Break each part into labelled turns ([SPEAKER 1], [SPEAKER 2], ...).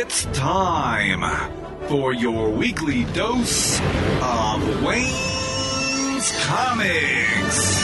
[SPEAKER 1] It's time for your weekly dose of Wayne's Comics.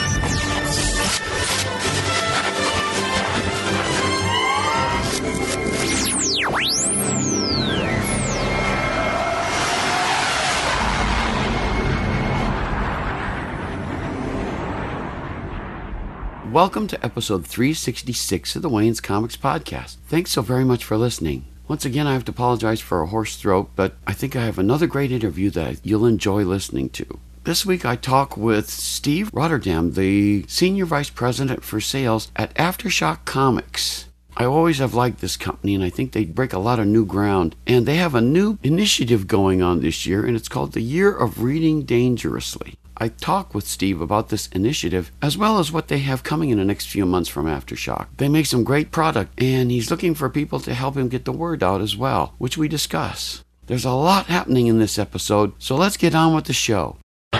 [SPEAKER 2] Welcome to episode 366 of the Wayne's Comics podcast. Thanks so very much for listening. Once again, I have to apologize for a hoarse throat, but I think I have another great interview that you'll enjoy listening to. This week I talk with Steve Rotterdam, the Senior Vice President for Sales at Aftershock Comics. I always have liked this company, and I think they break a lot of new ground. And they have a new initiative going on this year, and it's called the Year of Reading Dangerously. I talk with Steve about this initiative, as well as what they have coming in the next few months from Aftershock. They make some great product, and he's looking for people to help him get the word out as well, which we discuss. There's a lot happening in this episode, so let's get on with the show.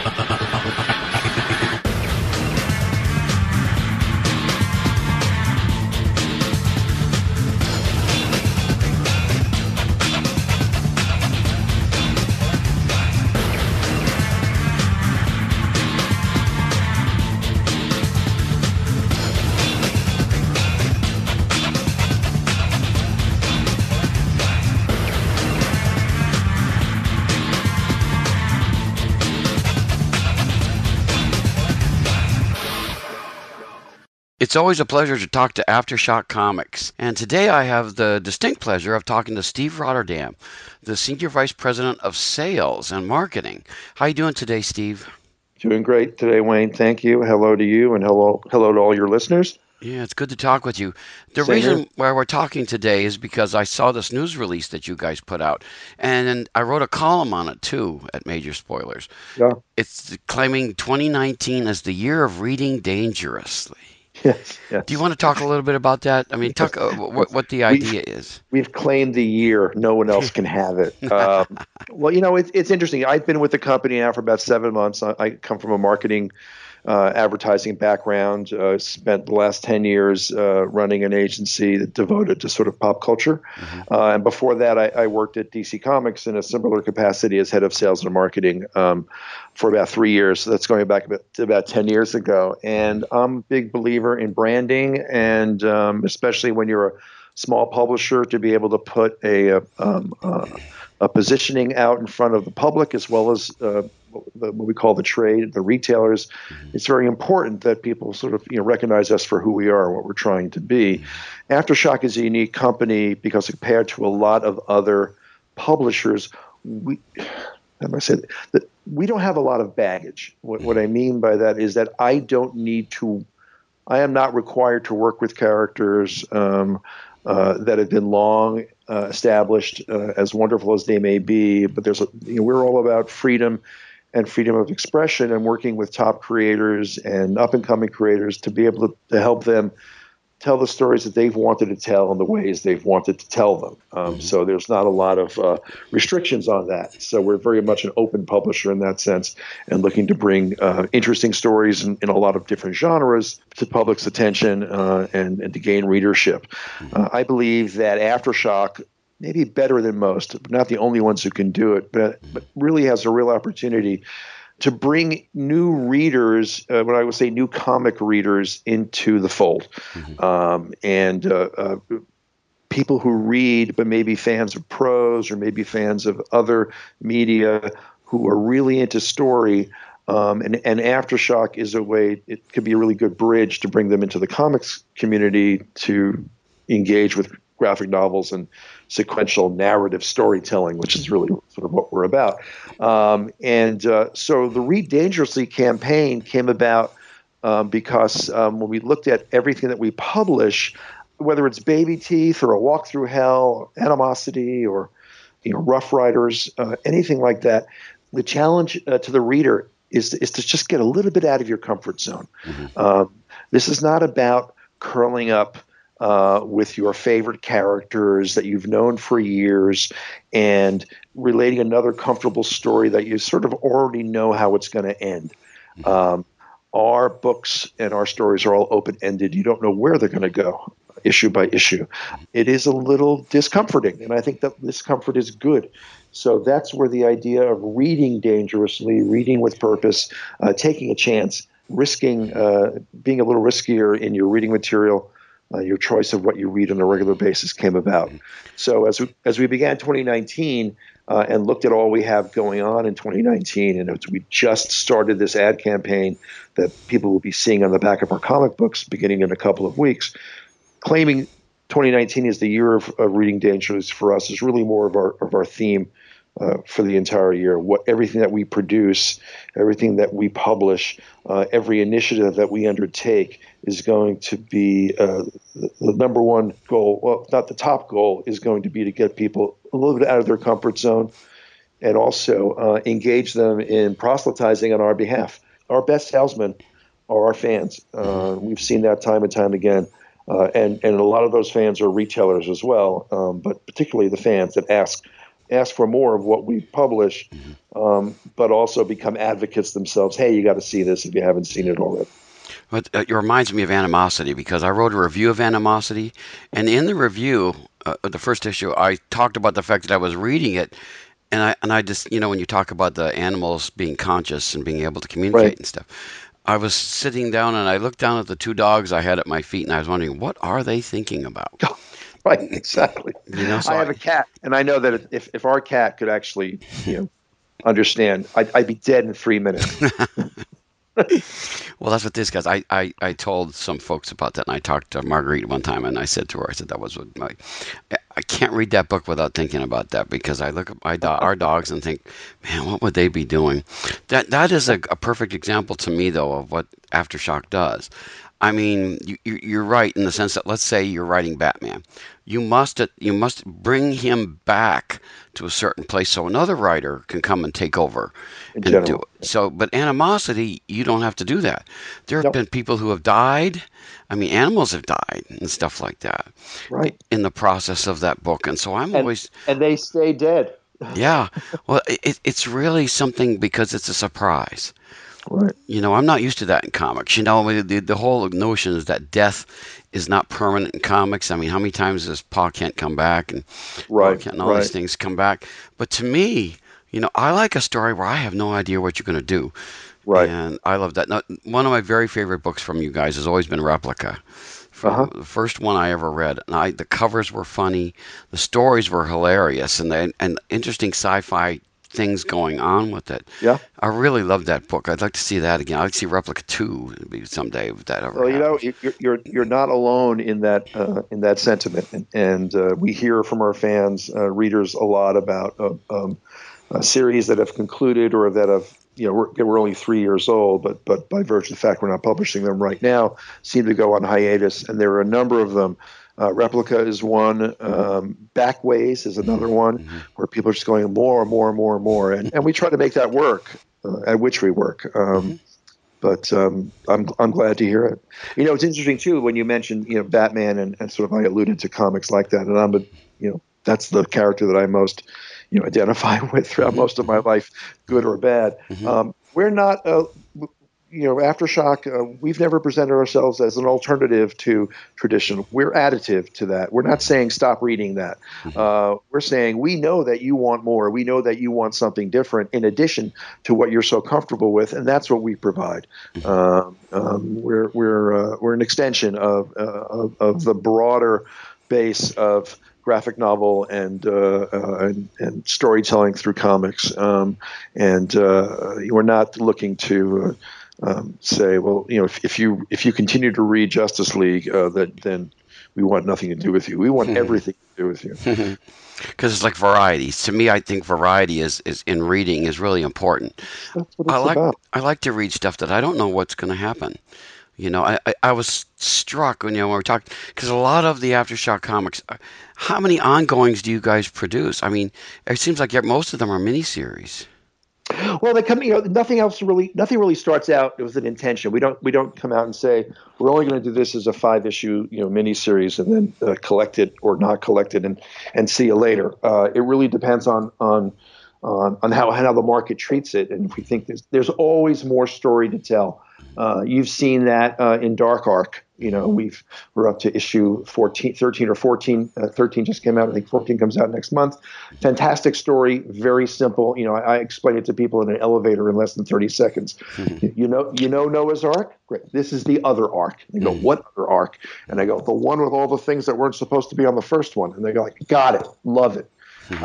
[SPEAKER 2] It's always a pleasure to talk to Aftershock Comics, and today I have the distinct pleasure of talking to Steve Rotterdam, the Senior Vice President of Sales and Marketing. How are you doing today, Steve?
[SPEAKER 3] Doing great today, Wayne. Thank you. Hello to you, and hello to all your listeners.
[SPEAKER 2] Yeah, it's good to talk with you. The
[SPEAKER 3] Same
[SPEAKER 2] reason
[SPEAKER 3] here.
[SPEAKER 2] why we're talking today is because I saw this news release that you guys put out, and I wrote a column on it, too, at Major Spoilers.
[SPEAKER 3] Yeah.
[SPEAKER 2] It's claiming 2019 as the year of reading dangerously.
[SPEAKER 3] Yes.
[SPEAKER 2] Do you want to talk a little bit about that? I mean, talk what the idea is.
[SPEAKER 3] We've claimed the year. No one else can have it. Well, it's interesting. I've been with the company now for about 7 months. I come from a marketing advertising background, spent the last 10 years running an agency that devoted to sort of pop culture. And before that, I worked at DC Comics in a similar capacity as head of sales and marketing for about 3 years. So that's going back to about 10 years ago. And I'm a big believer in branding, and especially when you're a small publisher, to be able to put a positioning out in front of the public as well as what we call the trade, the retailers. It's very important that people sort of recognize us for who we are and what we're trying to be. Aftershock is a unique company because compared to a lot of other publishers, we don't have a lot of baggage. What I mean by that is that I am not required to work with characters that have been long established, as wonderful as they may be. But we're all about freedom and freedom of expression, and working with top creators and up-and-coming creators to be able to help them tell the stories that they've wanted to tell in the ways they've wanted to tell them. So there's not a lot of restrictions on that. So we're very much an open publisher in that sense, and looking to bring interesting stories in a lot of different genres to public's attention and to gain readership. I believe that Aftershock, maybe better than most, but not the only ones who can do it, but really has a real opportunity to bring new readers, when I would say new comic readers, into the fold. And people who read but maybe fans of prose or maybe fans of other media who are really into story. And Aftershock is a way, it could be a really good bridge to bring them into the comics community to engage with graphic novels and sequential narrative storytelling, which is really sort of what we're about. So the Read Dangerously campaign came about because when we looked at everything that we publish, whether it's Baby Teeth or A Walk Through Hell, or Animosity, or Rough Riders, anything like that, the challenge to the reader is to just get a little bit out of your comfort zone. This is not about curling up with your favorite characters that you've known for years and relating another comfortable story that you sort of already know how it's going to end. Our books and our stories are all open-ended. You don't know where they're going to go. issue by issue. It is a little discomforting, and I think that discomfort is good. So that's where the idea of reading dangerously, reading with purpose, taking a chance, risking, being a little riskier in your reading material, your choice of what you read on a regular basis came about. So as we began 2019 and looked at all we have going on in 2019, and we just started this ad campaign that people will be seeing on the back of our comic books beginning in a couple of weeks, claiming 2019 is the year of reading dangerously for us is really more of our theme for the entire year. Everything that we produce, everything that we publish, every initiative that we undertake is going to be the number one goal. Well, not the top goal, is going to be to get people a little bit out of their comfort zone and also engage them in proselytizing on our behalf. Our best salesmen are our fans. We've seen that time and time again. And a lot of those fans are retailers as well, but particularly the fans that ask for more of what we publish, but also become advocates themselves. Hey, you got to see this if you haven't seen it already.
[SPEAKER 2] But it reminds me of Animosity, because I wrote a review of Animosity, and in the review of the first issue, I talked about the fact that I was reading it, and I just, when you talk about the animals being conscious and being able to communicate and stuff, I was sitting down and I looked down at the two dogs I had at my feet, and I was wondering, what are they thinking about?
[SPEAKER 3] Right, exactly.
[SPEAKER 2] So
[SPEAKER 3] I have a cat, and I know that if our cat could actually, understand, I'd be dead in 3 minutes.
[SPEAKER 2] Well, that's what this guy's. I told some folks about that, and I talked to Marguerite one time, and I said to her, that was what I can't read that book without thinking about that, because I look at our dogs and think, man, what would they be doing? That is a perfect example to me, though, of what Aftershock does. I mean, you're right in the sense that, let's say you're writing Batman. You must bring him back to a certain place so another writer can come and take over and do it. So, but Animosity, you don't have to do that. There have been people who have died. I mean, animals have died and stuff like that.
[SPEAKER 3] Right.
[SPEAKER 2] In the process of that book, and so always.
[SPEAKER 3] And they stay dead.
[SPEAKER 2] Yeah. Well, it's really something, because it's a surprise.
[SPEAKER 3] Right.
[SPEAKER 2] I'm not used to that in comics. The whole notion is that death is not permanent in comics. I mean, how many times does Pa Kent come back and Kent and all these things come back? But to me, I like a story where I have no idea what you're going to do.
[SPEAKER 3] Right.
[SPEAKER 2] And I love that. Now, one of my very favorite books from you guys has always been Replica. From the first one I ever read. And the covers were funny. The stories were hilarious. And interesting sci-fi things going on with it.
[SPEAKER 3] Yeah.
[SPEAKER 2] I really love that book. I'd like to see that again. I'd like to see Replica 2 someday if that ever happens.
[SPEAKER 3] You're not alone in that sentiment, and we hear from our fans, readers, a lot about series that have concluded or that have we're only 3 years old, but by virtue of the fact we're not publishing them right now, seem to go on hiatus, and there are a number of them. Replica is one. Backways is another one, where people are just going more and more and more and more, and we try to make that work, at which we work. But I'm glad to hear it. It's interesting too when you mentioned Batman and sort of I alluded to comics like that, and that's the character that I most identify with throughout most of my life, good or bad. We're not. Aftershock, we've never presented ourselves as an alternative to tradition. We're additive to that. We're not saying stop reading that. We're saying we know that you want more. We know that you want something different in addition to what you're so comfortable with, and that's what we provide. We're an extension of the broader base of graphic novel and storytelling through comics, and we're not looking to say, well, if you continue to read Justice League, then we want nothing to do with you. We want everything to do with you.
[SPEAKER 2] Because it's like variety. To me, I think variety is in reading is really important.
[SPEAKER 3] That's what it's about.
[SPEAKER 2] I like to read stuff that I don't know what's going to happen. I was struck when we were talking, because a lot of the Aftershock comics, how many ongoings do you guys produce? I mean, it seems like most of them are miniseries.
[SPEAKER 3] Well, they come. Nothing really starts out with an intention. We don't come out and say we're only going to do this as a 5-issue miniseries and then collect it or not collect it and see you later. It really depends on on how the market treats it. And if we think there's always more story to tell. You've seen that in Dark Arc. We're up to issue 13 or 14. 13 just came out. I think 14 comes out next month. Fantastic story, very simple. I explain it to people in an elevator in less than 30 seconds. You know Noah's Ark? Great. This is the other Ark. They go, what other Ark? And I go, the one with all the things that weren't supposed to be on the first one. And they go, got it, love it.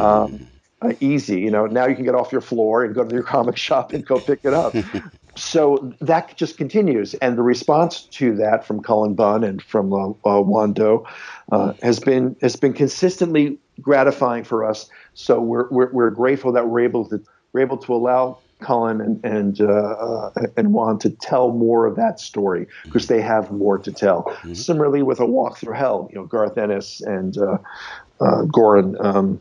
[SPEAKER 3] Easy. Now you can get off your floor and go to your comic shop and go pick it up. So that just continues, and the response to that from Cullen Bunn and from Juan Doe has been consistently gratifying for us. So we're grateful that we're able to allow Cullen and Juan to tell more of that story, because they have more to tell. Similarly with A Walk Through Hell, Garth Ennis and Goran.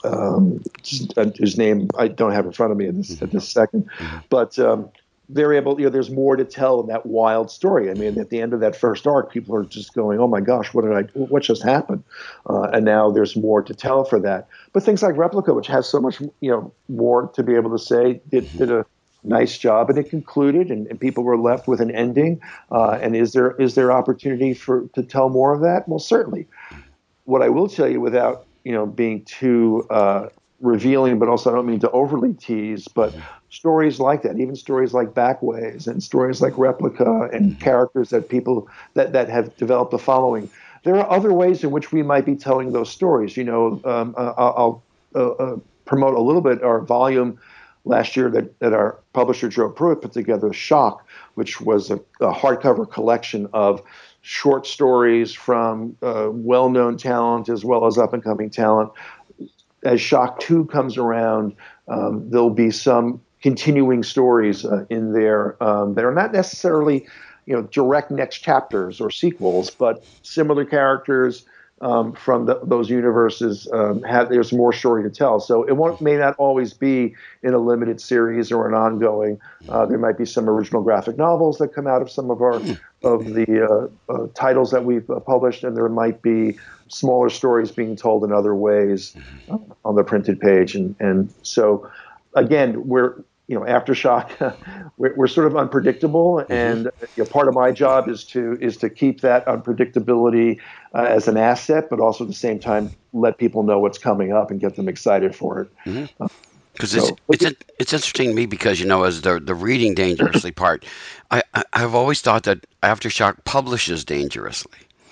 [SPEAKER 3] Whose name I don't have in front of me at this second, but they're able. There's more to tell in that wild story. I mean, at the end of that first arc, people are just going, "Oh my gosh, what just happened?" And now there's more to tell for that. But things like Replica, which has so much more to be able to say, did a nice job, and it concluded, and people were left with an ending. And is there opportunity to tell more of that? Well, certainly. What I will tell you, without being too revealing, but also I don't mean to overly tease, but stories like that, even stories like Backways and stories like Replica and characters that people that have developed a following, there are other ways in which we might be telling those stories. I'll promote a little bit our volume last year that our publisher Joe Pruitt put together, Shock, which was a hardcover collection of short stories from well-known talent as well as up-and-coming talent. As Shock 2 comes around, there'll be some continuing stories in there that are not necessarily, direct next chapters or sequels, but similar characters from those universes. There's more story to tell. So it may not always be in a limited series or an ongoing. There might be some original graphic novels that come out of some of the titles that we've published, and there might be smaller stories being told in other ways on the printed page. And so, again, we're Aftershock, we're sort of unpredictable, and part of my job is to keep that unpredictability as an asset, but also at the same time let people know what's coming up and get them excited for it.
[SPEAKER 2] Because it's interesting to me because, as the reading dangerously part, I've always thought that Aftershock publishes dangerously.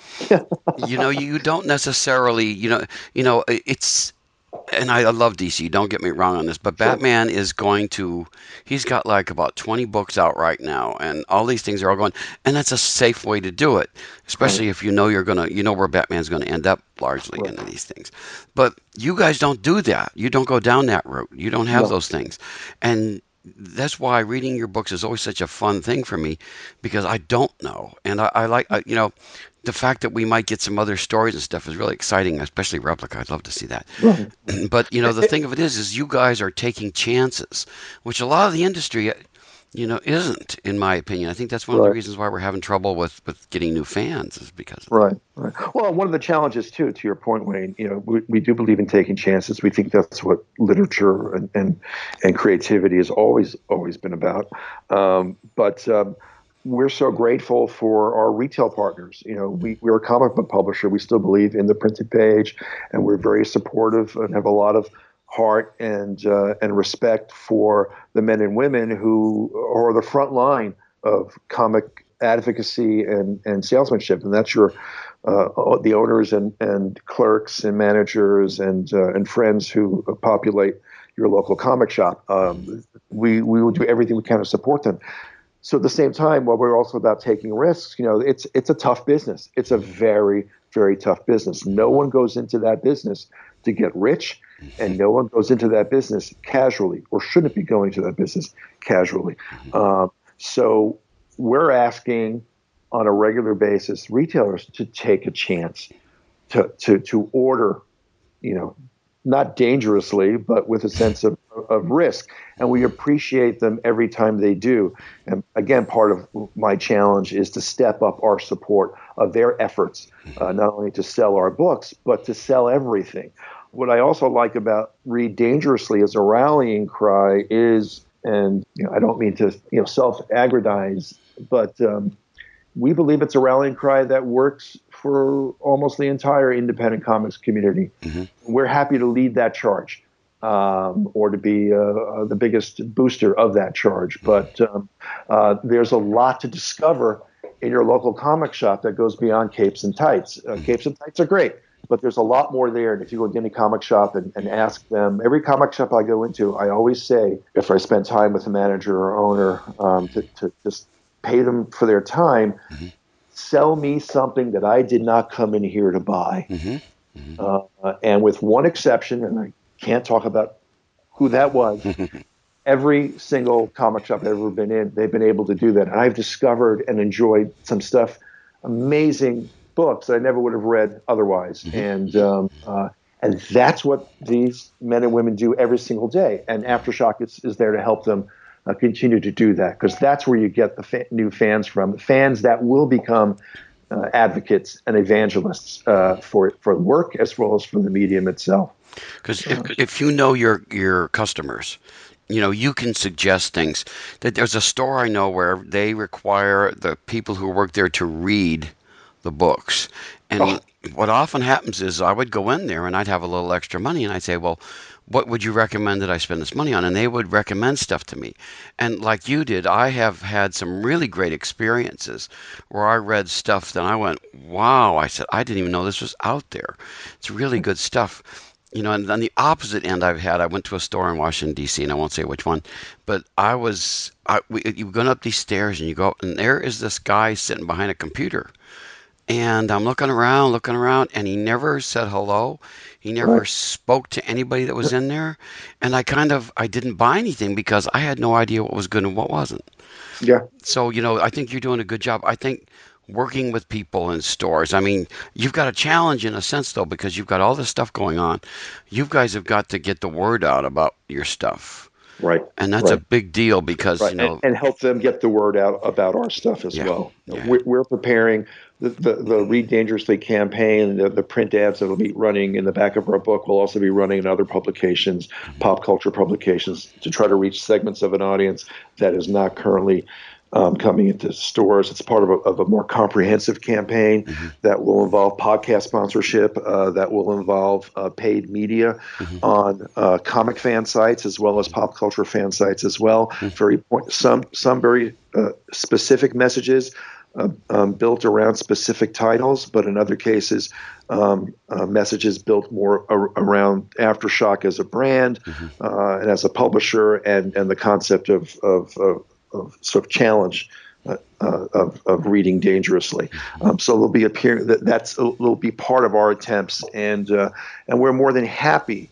[SPEAKER 2] You don't necessarily, it's. And I love DC, don't get me wrong on this, but Batman is he's got like about 20 books out right now, and all these things are all going, and that's a safe way to do it, especially if where Batman's going to end up largely into these things. But you guys don't do that. You don't go down that route. You don't have those things. And that's why reading your books is always such a fun thing for me, because I don't know. And I like, the fact that we might get some other stories and stuff is really exciting, especially Replica. I'd love to see that. Right. But, the thing of it is you guys are taking chances, which a lot of the industry, isn't, in my opinion. I think that's one of the reasons why we're having trouble with getting new fans, is because of
[SPEAKER 3] Right. Well, one of the challenges, too, to your point, Wayne, we do believe in taking chances. We think that's what literature and creativity has always been about. But we're so grateful for our retail partners. We're a comic book publisher. We still believe in the printed page, and we're very supportive and have a lot of heart and respect for the men and women who are the front line of comic advocacy and salesmanship. And that's the owners and clerks and managers and friends who populate your local comic shop. We will do everything we can to support them. So at the same time, while we're also about taking risks, it's a tough business. It's a very, very tough business. No one goes into that business to get rich, and no one goes into that business casually, or shouldn't be going to that business casually. So we're asking on a regular basis retailers to take a chance to order, not dangerously, but with a sense of risk. And we appreciate them every time they do. And again, part of my challenge is to step up our support of their efforts, not only to sell our books, but to sell everything. What I also like about Read Dangerously as a rallying cry is, and I don't mean to self-aggrandize, but we believe it's a rallying cry that works for almost the entire independent comics community. We're happy to lead that charge, or to be the biggest booster of that charge. But there's a lot to discover in your local comic shop that goes beyond capes and tights. Capes and tights are great, but there's a lot more there. And if you go to any comic shop and ask them, every comic shop I go into, I always say, if I spend time with the manager or owner, to just pay them for their time, sell me something that I did not come in here to buy. And with one exception, and I can't talk about who that was, every single comic shop I've ever been in, they've been able to do that. And I've discovered and enjoyed some stuff, amazing books that I never would have read otherwise. And that's what these men and women do every single day. And Aftershock is there to help them continue to do that, because that's where you get the new fans from, the fans that will become advocates and evangelists for work as well as for the medium itself.
[SPEAKER 2] Because if you know your customers, you can suggest things. That there's a store I know where they require the people who work there to read the books. And what often happens is I would go in there and I'd have a little extra money and I'd say, well, what would you recommend that I spend this money on? And they would recommend stuff to me. And like you did, I have had some really great experiences where I read stuff that I went, wow, I said, I didn't even know this was out there. It's really good stuff. And on the opposite end I went to a store in Washington, D.C., and I won't say which one, but you go up these stairs and you go up, and there is this guy sitting behind a computer. And I'm looking around, and he never said hello. He never spoke to anybody that was in there. And I didn't buy anything because I had no idea what was good and what wasn't.
[SPEAKER 3] Yeah.
[SPEAKER 2] So, I think you're doing a good job. I think working with people in stores, I mean, you've got a challenge in a sense, though, because you've got all this stuff going on. You guys have got to get the word out about your stuff.
[SPEAKER 3] Right.
[SPEAKER 2] And that's a big deal because,
[SPEAKER 3] and help them get the word out about our stuff as well.
[SPEAKER 2] Yeah.
[SPEAKER 3] We're preparing the Read Dangerously campaign, the print ads that will be running in the back of our book will also be running in other publications, pop culture publications, to try to reach segments of an audience that is not currently coming into stores. It's part of a more comprehensive campaign that will involve podcast sponsorship, that will involve paid media on comic fan sites as well as pop culture fan sites as well. Some very specific messages built around specific titles, but in other cases, messages built more around Aftershock as a brand and as a publisher, and the concept of sort of challenge of reading dangerously. So there'll be will be part of our attempts, and we're more than happy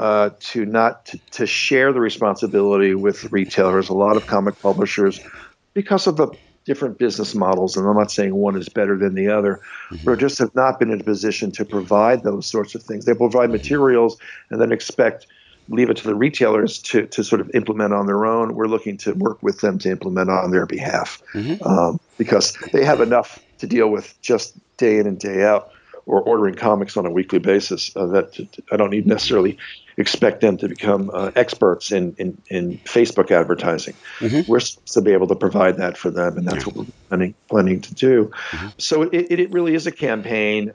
[SPEAKER 3] to share the responsibility with retailers. A lot of comic publishers, because of the different business models, and I'm not saying one is better than the other, but just have not been in a position to provide those sorts of things. They provide materials and then leave it to the retailers to sort of implement on their own. We're looking to work with them to implement on their behalf, because they have enough to deal with just day in and day out, or ordering comics on a weekly basis. That I don't need necessarily expect them to become experts in Facebook advertising. We're supposed to be able to provide that for them, and that's what we're planning to do. So it really is a campaign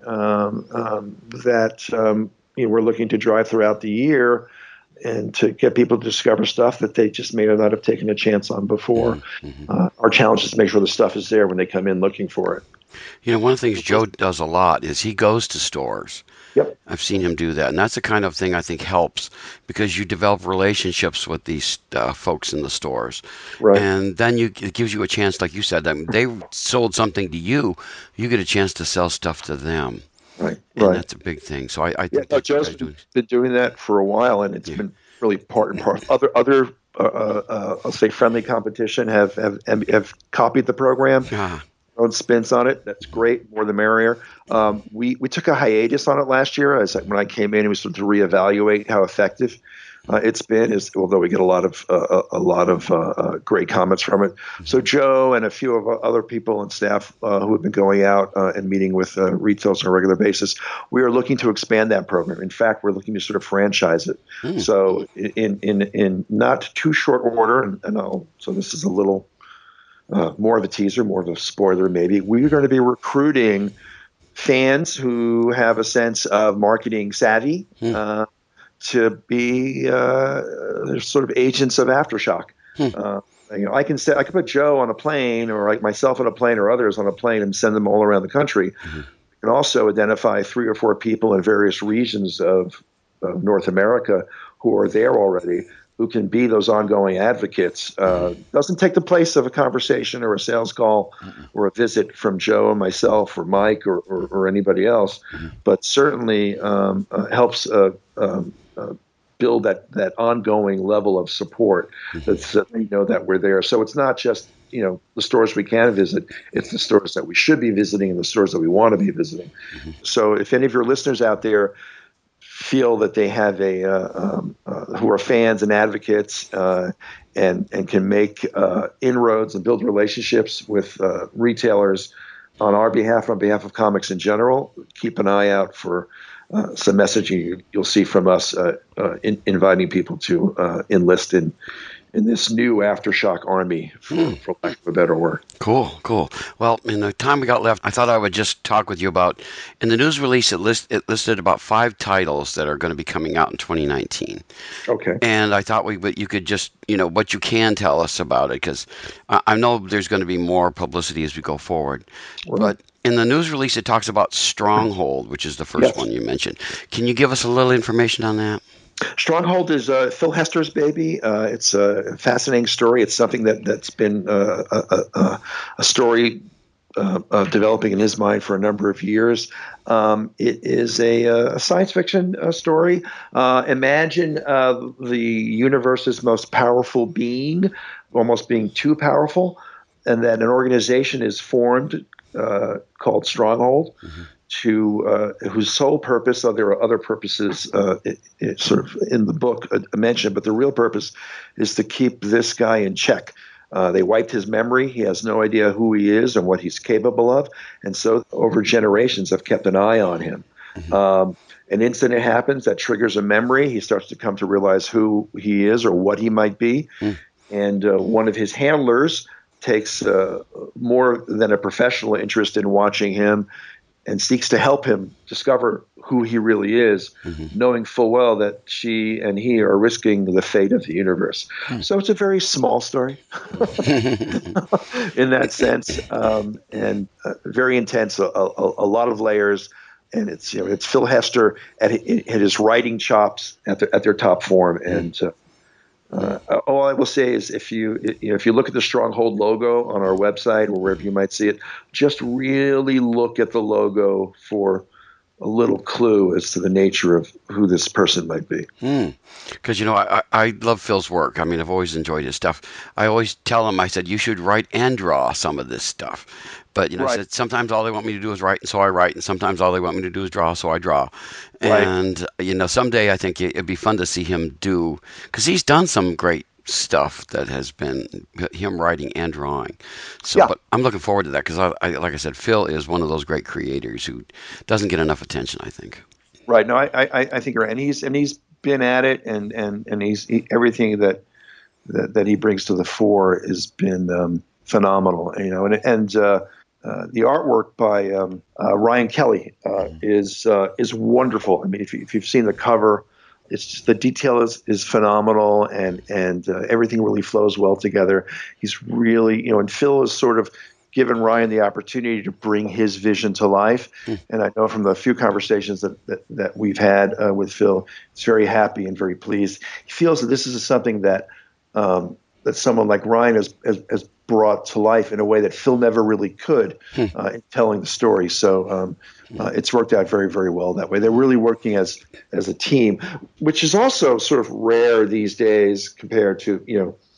[SPEAKER 3] that we're looking to drive throughout the year, and to get people to discover stuff that they just may not have taken a chance on before. Our challenge is to make sure the stuff is there when they come in looking for it.
[SPEAKER 2] One of the things Joe does a lot is he goes to stores.
[SPEAKER 3] Yep.
[SPEAKER 2] I've seen him do that. And that's the kind of thing I think helps, because you develop relationships with these folks in the stores.
[SPEAKER 3] Right.
[SPEAKER 2] And then it gives you a chance, like you said, that they sold something to you, you get a chance to sell stuff to them.
[SPEAKER 3] Right.
[SPEAKER 2] And that's a big thing. So I think
[SPEAKER 3] Joe's been doing that for a while, and it's been really part and part. Other I'll say friendly competition have copied the program. Own spins on it. That's great. More the merrier. We took a hiatus on it last year. When I came in, we started to reevaluate how effective it's been, is although we get a lot of great comments from it. So Joe and a few of other people and staff who have been going out and meeting with retailers on a regular basis, we are looking to expand that program. In fact, we're looking to sort of franchise it. So in not too short order, so this is a little more of a teaser, more of a spoiler maybe, we're going to be recruiting fans who have a sense of marketing savvy to be sort of agents of Aftershock. I can put Joe on a plane, or like myself on a plane, or others on a plane, and send them all around the country. We can also identify 3 or 4 people in various regions of North America who are there already, who can be those ongoing advocates. Doesn't take the place of a conversation or a sales call or a visit from Joe and myself or Mike or anybody else, but certainly helps build that ongoing level of support that they know that we're there. So it's not just the stores we can visit, it's the stores that we should be visiting and the stores that we want to be visiting. So if any of your listeners out there feel that they have who are fans and advocates and can make inroads and build relationships with retailers on our behalf, on behalf of comics in general, keep an eye out for some messaging you'll see from us inviting people to enlist in this new Aftershock army, for lack of a better word.
[SPEAKER 2] Cool. Well, in the time we got left, I thought I would just talk with you about, in the news release, it listed about 5 titles that are going to be coming out in 2019.
[SPEAKER 3] Okay.
[SPEAKER 2] And I thought you could just, what you can tell us about it, because I know there's going to be more publicity as we go forward. Right. But in the news release, it talks about Stronghold, which is the first one you mentioned. Can you give us a little information on that?
[SPEAKER 3] Stronghold is Phil Hester's baby. It's a fascinating story. It's something that's been a story developing in his mind for a number of years. It is a science fiction story. Imagine the universe's most powerful being, almost being too powerful, and that an organization is formed called Stronghold. Whose sole purpose, there are other purposes sort of in the book mentioned, but the real purpose is to keep this guy in check. They wiped his memory. He has no idea who he is and what he's capable of, and so over generations have kept an eye on him. An incident happens that triggers a memory. He starts to come to realize who he is or what he might be, and one of his handlers takes more than a professional interest in watching him and seeks to help him discover who he really is, knowing full well that she and he are risking the fate of the universe. So it's a very small story in that sense, and very intense, a lot of layers. And it's Phil Hester at his writing chops at their top form. And all I will say is, if you look at the Stronghold logo on our website or wherever you might see it, just really look at the logo for a little clue as to the nature of who this person might be.
[SPEAKER 2] Because, I love Phil's work. I mean, I've always enjoyed his stuff. I always tell him, I said, you should write and draw some of this stuff. But, right. I said, sometimes all they want me to do is write, and so I write. And sometimes all they want me to do is draw, so I draw. Right. And, someday I think it'd be fun to see him do, because he's done some great stuff that has been him writing and drawing. So, But I'm looking forward to that, because like I said, Phil is one of those great creators who doesn't get enough attention, I think.
[SPEAKER 3] Right. No, I think you're right. And he's been at it, and he's everything that he brings to the fore has been phenomenal. And the artwork by Ryan Kelly is wonderful. I mean, if you've seen the cover, it's just, the detail is phenomenal, and everything really flows well together. He's really, and Phil has sort of given Ryan the opportunity to bring his vision to life. And I know from the few conversations that we've had with Phil, he's very happy and very pleased. He feels that this is something that someone like Ryan has brought to life in a way that Phil never really could in telling the story. So it's worked out very, very well that way. They're really working as a team, which is also sort of rare these days compared to,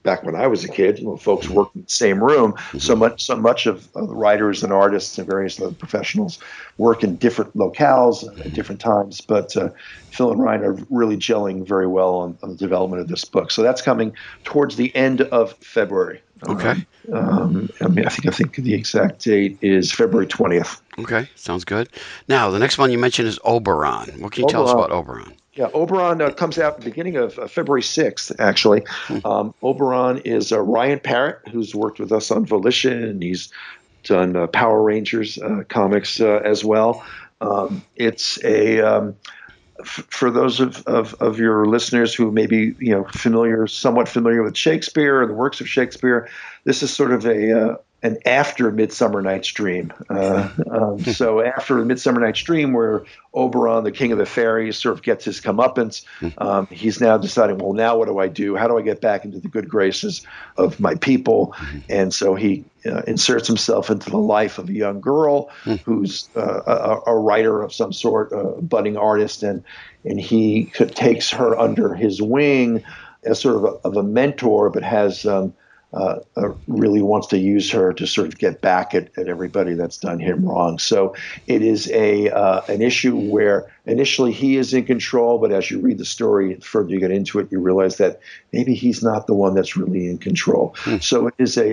[SPEAKER 3] back when I was a kid, folks worked in the same room. So much of writers and artists and various other professionals work in different locales at different times. But Phil and Ryan are really gelling very well on the development of this book. So that's coming towards the end of February.
[SPEAKER 2] Okay.
[SPEAKER 3] I think the exact date is February 20th.
[SPEAKER 2] Okay, sounds good. Now, the next one you mentioned is Oberon. What can you tell us about Oberon?
[SPEAKER 3] Yeah, Oberon comes out at the beginning of February 6th, actually. Oberon is Ryan Parrott, who's worked with us on Volition, and he's done Power Rangers comics as well. It's for those of your listeners who may be somewhat familiar with Shakespeare and the works of Shakespeare, this is sort of an after Midsummer Night's Dream. So after Midsummer Night's Dream, where Oberon, the king of the fairies, sort of gets his comeuppance, he's now deciding, well, now what do I do? How do I get back into the good graces of my people? And so he inserts himself into the life of a young girl who's a writer of some sort, a budding artist, and he takes her under his wing as sort of a mentor, but has really wants to use her to sort of get back at everybody that's done him wrong. So it is an issue where initially he is in control, but as you read the story, the further you get into it, you realize that maybe he's not the one that's really in control. So it is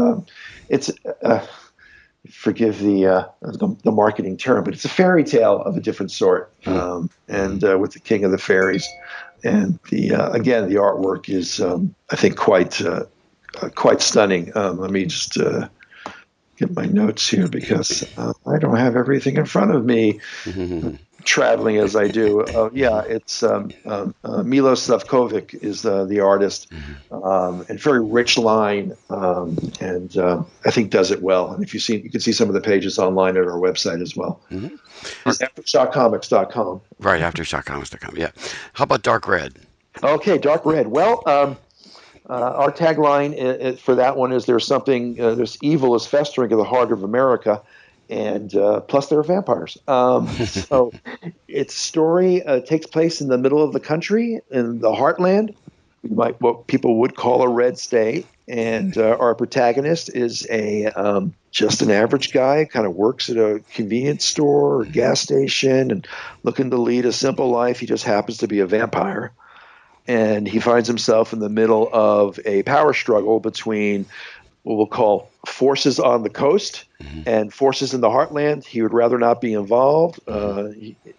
[SPEAKER 3] forgive the marketing term, but it's a fairy tale of a different sort, and with the king of the fairies. And again, the artwork is, I think, quite stunning. Let me just get my notes here because I don't have everything in front of me. Traveling as I do. It's Milos Slavkovic is the artist, and very rich line, and I think does it well. And you can see some of the pages online at our website as well. It's AftershockComics.com.
[SPEAKER 2] Right, AftershockComics.com. Yeah. How about Dark Red?
[SPEAKER 3] Okay, Dark Red. Well, our tagline for that one is there's evil is festering in the heart of America, and plus there are vampires. So its story takes place in the middle of the country, in the heartland, what people would call a red state. And our protagonist is just an average guy, kind of works at a convenience store or gas station and looking to lead a simple life. He just happens to be a vampire. And he finds himself in the middle of a power struggle between what we'll call forces on the coast and forces in the heartland. He would rather not be involved, but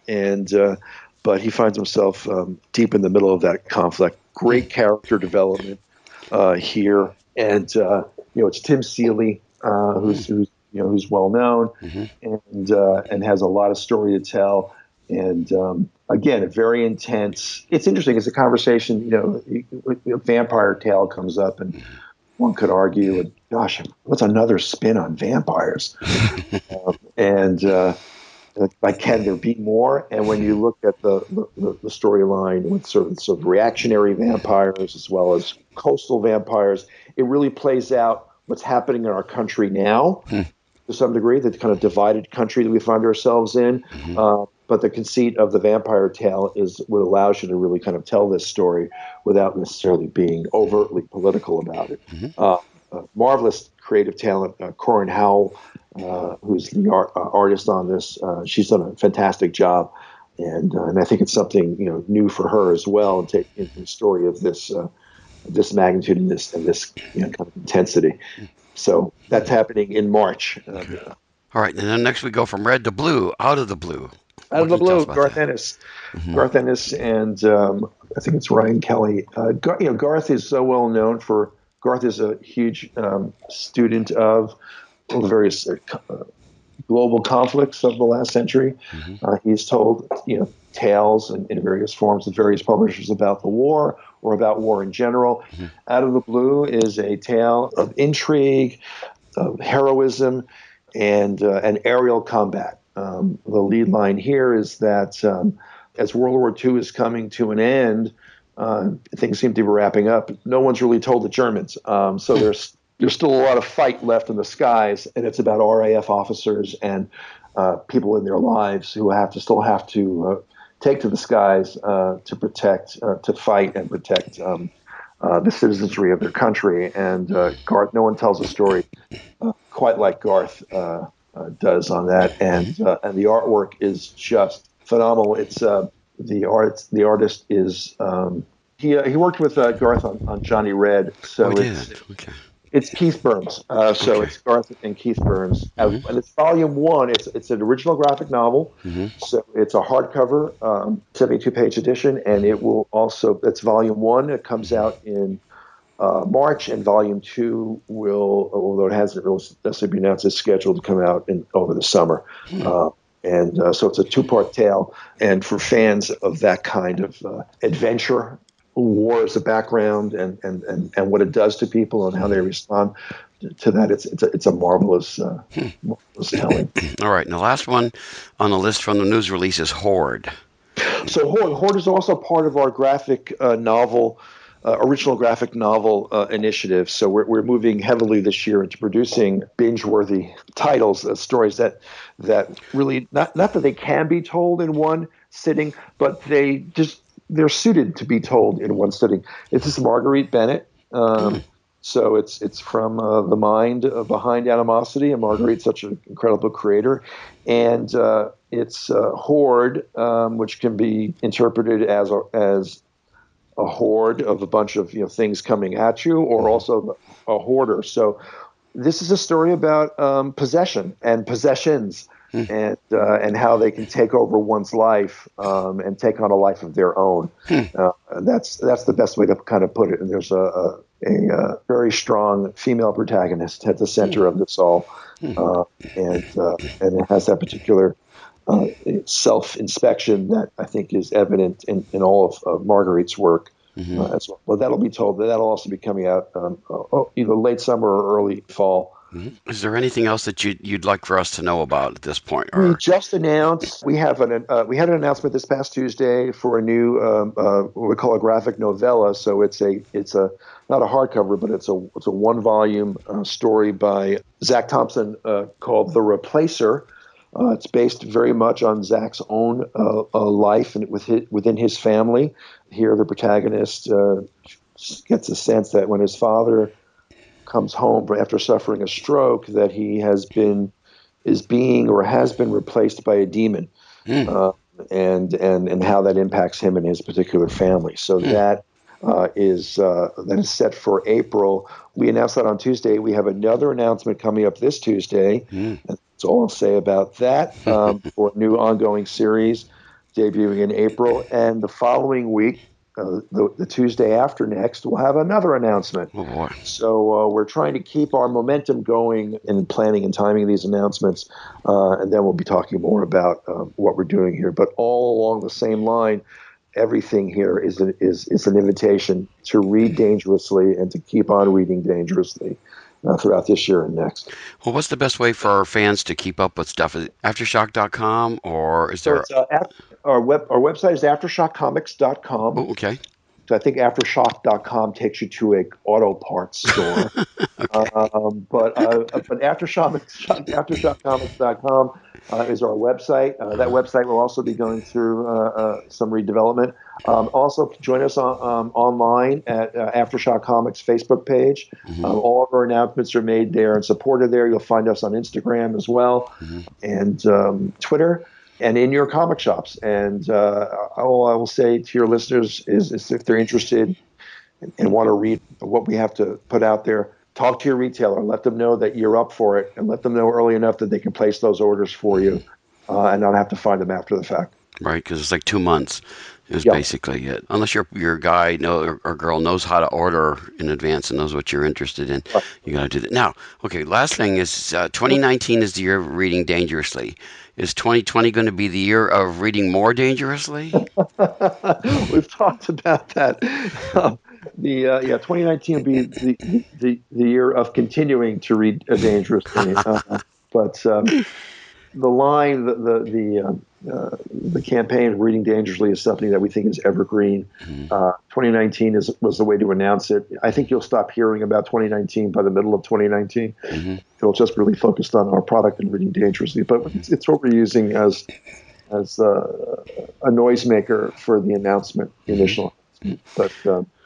[SPEAKER 3] he finds himself deep in the middle of that conflict. Great character development here, and it's Tim Seeley, who's well known and has a lot of story to tell. And again, a very intense. It's interesting. It's a conversation. A vampire tale comes up, and one could argue, "Gosh, what's another spin on vampires?" Can there be more? And when you look at the storyline with sort of reactionary vampires as well as coastal vampires, it really plays out what's happening in our country now to some degree, the kind of divided country that we find ourselves in. But the conceit of the vampire tale is what allows you to really kind of tell this story without necessarily being overtly political about it. Marvelous creative talent, Corin Howell, who's the artist on this. She's done a fantastic job, and I think it's something new for her as well, and taking the story of this magnitude and this kind of intensity. So that's happening in March.
[SPEAKER 2] All right, and then next we go from red to blue, out of the blue.
[SPEAKER 3] Out of the blue, Garth Ennis. Garth Ennis and I think it's Ryan Kelly. Garth is so well known for. Garth is a huge student of the various global conflicts of the last century. He's told tales in various forms of various publishers about the war or about war in general. Out of the Blue is a tale of intrigue, of heroism, and aerial combat. The lead line here is that as World War II is coming to an end, things seem to be wrapping up. No one's really told the Germans. So there's still a lot of fight left in the skies, and it's about RAF officers and people in their lives who still have to take to the skies to fight and protect the citizenry of their country. And Garth, no one tells a story quite like Garth does on that. And the artwork is just phenomenal. It's the artist is he worked with Garth on Johnny Red, so it's Keith Burns. So it's Garth and Keith Burns, and it's volume 1. It's an original graphic novel, so it's a hardcover 72-page edition, and it's volume 1. It comes out in March, and volume 2 will, although it hasn't necessarily been announced, is scheduled to come out over the summer. And so it's a 2-part tale, and for fans of that kind of adventure, war as a background, and what it does to people and how they respond to that, it's a marvelous telling.
[SPEAKER 2] All right, and the last one on the list from the news release is Horde.
[SPEAKER 3] So Horde is also part of our graphic novel. Original graphic novel initiative. So we're moving heavily this year into producing binge-worthy titles, stories that really not that they can be told in one sitting, but they're suited to be told in one sitting. This is Marguerite Bennett. So it's from the mind behind Animosity, and Marguerite's such an incredible creator. And it's Horde, which can be interpreted as a horde of a bunch of things coming at you, or also a hoarder. So this is a story about possession and possessions, and how they can take over one's life and take on a life of their own. That's the best way to kind of put it. And there's a very strong female protagonist at the center of this all, and it has that particular self-inspection that I think is evident in all of Marguerite's work as well. Well, that'll be told. That'll also be coming out either late summer or early fall.
[SPEAKER 2] Is there anything else that you'd like for us to know about at this point? Or?
[SPEAKER 3] We just announced we had an announcement this past Tuesday for a new what we call a graphic novella. So it's a not a hardcover, but it's a 1-volume story by Zach Thompson called The Replacer. It's based very much on Zach's own life and within his family. Here, the protagonist gets a sense that when his father comes home after suffering a stroke, that he has been replaced by a demon, and how that impacts him and his particular family. So that is set for April. We announced that on Tuesday. We have another announcement coming up this Tuesday. That's all I'll say about that, for a new ongoing series debuting in April. And the following week, the Tuesday after next, we'll have another announcement.
[SPEAKER 2] Oh, boy.
[SPEAKER 3] So we're trying to keep our momentum going in planning and timing these announcements, and then we'll be talking more about what we're doing here. But all along the same line, everything here is an invitation to read dangerously and to keep on reading dangerously throughout this year and next.
[SPEAKER 2] Well, what's the best way for our fans to keep up with stuff? Is it Aftershock.com, or is there?
[SPEAKER 3] So our website is aftershockcomics.com.
[SPEAKER 2] Oh, okay.
[SPEAKER 3] So I think Aftershock.com takes you to a auto parts store. Okay. But Aftershockcomics.com is our website. That website will also be going through some redevelopment. Also, join us online at Aftershock Comics Facebook page. All of our announcements are made there and supported there. You'll find us on Instagram as well, and Twitter, and in your comic shops. And all I will say to your listeners is if they're interested and want to read what we have to put out there, talk to your retailer. Let them know that you're up for it, and let them know early enough that they can place those orders for you and not have to find them after the fact.
[SPEAKER 2] Right, because it's like 2 months is basically it. Unless your guy or girl knows how to order in advance and knows what you're interested in, you got to do that. Now, okay, last thing is 2019 is the year of reading dangerously. Is 2020 going to be the year of reading more dangerously?
[SPEAKER 3] We've talked about that. 2019 will be the year of continuing to read dangerously. But the line, the campaign of reading dangerously is something that we think is evergreen. 2019 was the way to announce it. I think you'll stop hearing about 2019 by the middle of 2019. It'll just really focus on our product and reading dangerously. But it's what we're using as a noisemaker for the announcement, the initial announcement. But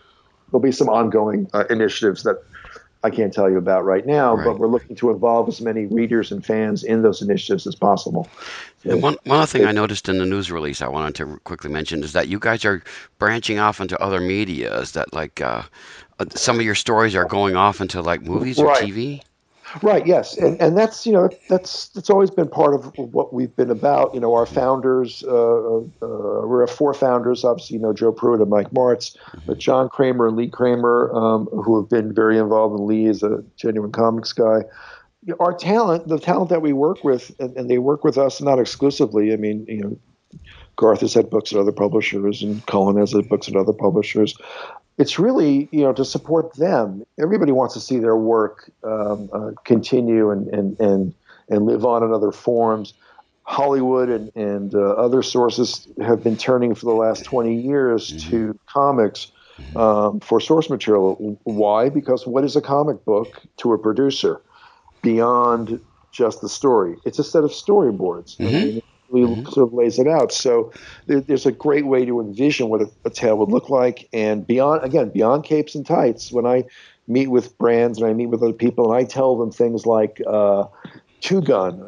[SPEAKER 3] there'll be some ongoing initiatives that I can't tell you about right now,
[SPEAKER 2] Right.
[SPEAKER 3] but we're looking to involve as many readers and fans in those initiatives as possible. So,
[SPEAKER 2] And one other thing I noticed in the news release I wanted to quickly mention is that you guys are branching off into other media. Is that like some of your stories are going off into like movies or
[SPEAKER 3] right.
[SPEAKER 2] TV?
[SPEAKER 3] Right. Yes, and that's that's always been part of what we've been about. Our founders, we have four founders. Obviously, Joe Pruitt and Mike Martz, but John Kramer and Lee Kramer, who have been very involved. And Lee is a genuine comics guy. Our talent, the talent that we work with, and they work with us not exclusively. I mean, Garth has had books at other publishers, and Cullen has had books at other publishers. It's really, to support them. Everybody wants to see their work continue and live on in other forms. Hollywood and other sources have been turning for the last 20 years to comics for source material. Why? Because what is a comic book to a producer beyond just the story? It's a set of storyboards. I mean, sort of lays it out. So there's a great way to envision what a tale would look like. And beyond capes and tights, when I meet with brands and I meet with other people and I tell them things like Two Gun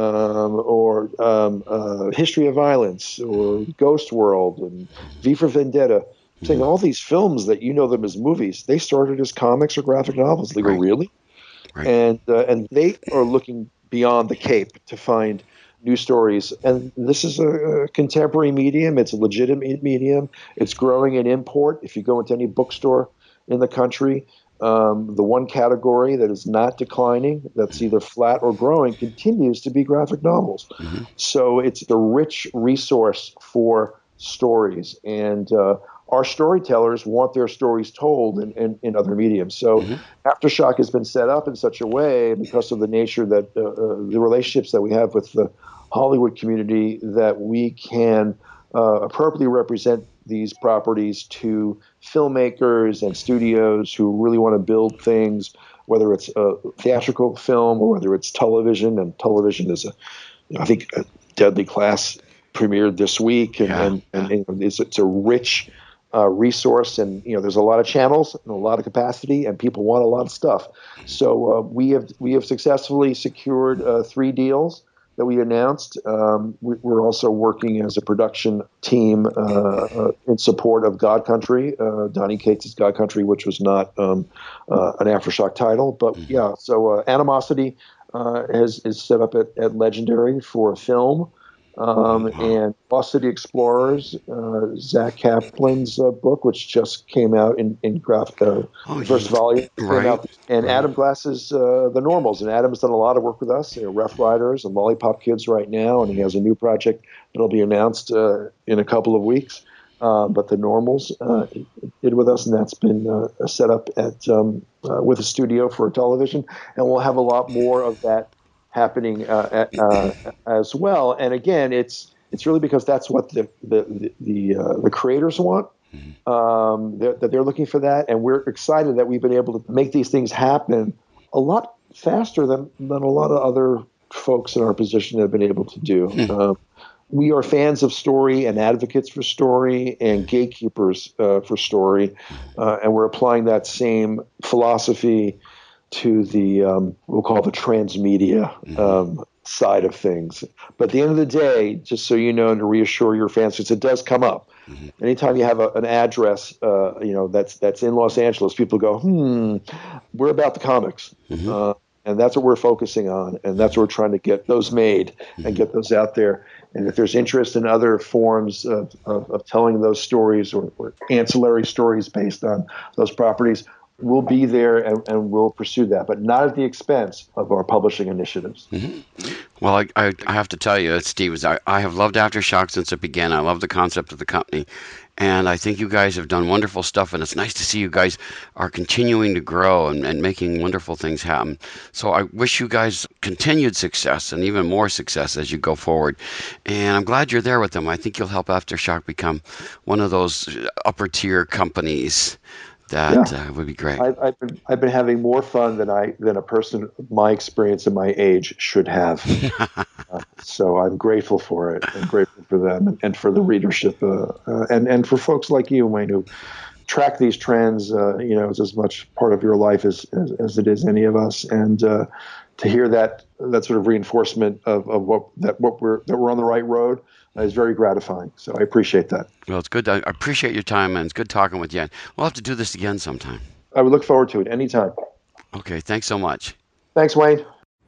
[SPEAKER 3] or History of Violence or Ghost World and V for Vendetta, I'm saying all these films that them as movies, they started as comics or graphic novels. They go, really?
[SPEAKER 2] Right.
[SPEAKER 3] And they are looking beyond the cape to find new stories. And this is a contemporary medium. It's a legitimate medium. It's growing in import. If you go into any bookstore in the country, the one category that is not declining, that's either flat or growing, continues to be graphic novels. So it's a rich resource for stories. And our storytellers want their stories told in other mediums. So Aftershock has been set up in such a way, because of the nature that the relationships that we have with the Hollywood community, that we can appropriately represent these properties to filmmakers and studios who really want to build things, whether it's a theatrical film or whether it's television. And television is I think Deadly Class premiered this week, and it's a rich resource, and there's a lot of channels and a lot of capacity, and people want a lot of stuff. So we have successfully secured 3 deals that we announced. We're also working as a production team in support of God Country, Donny Cates' God Country, which was not an Aftershock title, but yeah. So Animosity is set up at Legendary for a film. And Lost City Explorers, Zach Kaplan's book, which just came out in first volume, came out, and Adam Glass's The Normals. And Adam's done a lot of work with us, Rough Riders and Lollipop Kids right now, and he has a new project that'll be announced in a couple of weeks. But The Normals did with us, and that's been set up with a studio for television, and we'll have a lot more of that happening as well. And again, it's really because that's what the creators want. That they're looking for that, and we're excited that we've been able to make these things happen a lot faster than a lot of other folks in our position have been able to do. We are fans of story and advocates for story and gatekeepers for story, and we're applying that same philosophy to the we'll call the transmedia side of things. But at the end of the day, just so you know, and to reassure your fans, because it does come up, anytime you have an address, that's in Los Angeles, people go, we're about the comics. And that's what we're focusing on, and that's what we're trying to get those made and get those out there. And if there's interest in other forms of telling those stories or ancillary stories based on those properties, we'll be there and we'll pursue that, but not at the expense of our publishing initiatives.
[SPEAKER 2] Well, I have to tell you, Steve, I have loved Aftershock since it began. I love the concept of the company, and I think you guys have done wonderful stuff, and it's nice to see you guys are continuing to grow and making wonderful things happen. So I wish you guys continued success and even more success as you go forward, and I'm glad you're there with them. I think you'll help Aftershock become one of those upper tier companies. That would be great.
[SPEAKER 3] I've been having more fun than a person of my experience and my age should have. So I'm grateful for it. I'm grateful for them and for the readership, and for folks like you, Wayne, who track these trends, is as much part of your life as it is any of us. And to hear that sort of reinforcement of that we're on the right road is very gratifying. So I appreciate that.
[SPEAKER 2] Well, it's good. I appreciate your time, and it's good talking with you. We'll have to do this again sometime.
[SPEAKER 3] I would look forward to it anytime.
[SPEAKER 2] Okay, thanks so much.
[SPEAKER 3] Thanks, Wayne.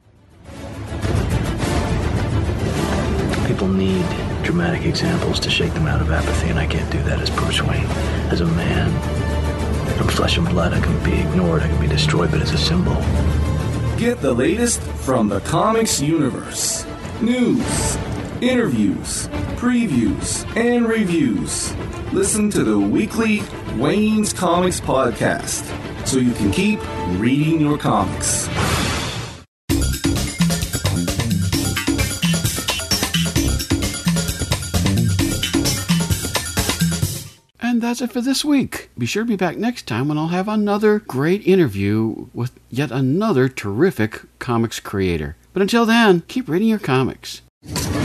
[SPEAKER 4] People need dramatic examples to shake them out of apathy, and I can't do that as Bruce Wayne. As a man, from flesh and blood, I can be ignored, I can be destroyed, but as a symbol.
[SPEAKER 5] Get the latest from the comics universe. News, interviews, previews, and reviews. Listen to the weekly Wayne's Comics podcast so you can keep reading your comics.
[SPEAKER 2] And that's it for this week. Be sure to be back next time when I'll have another great interview with yet another terrific comics creator. But until then, keep reading your comics.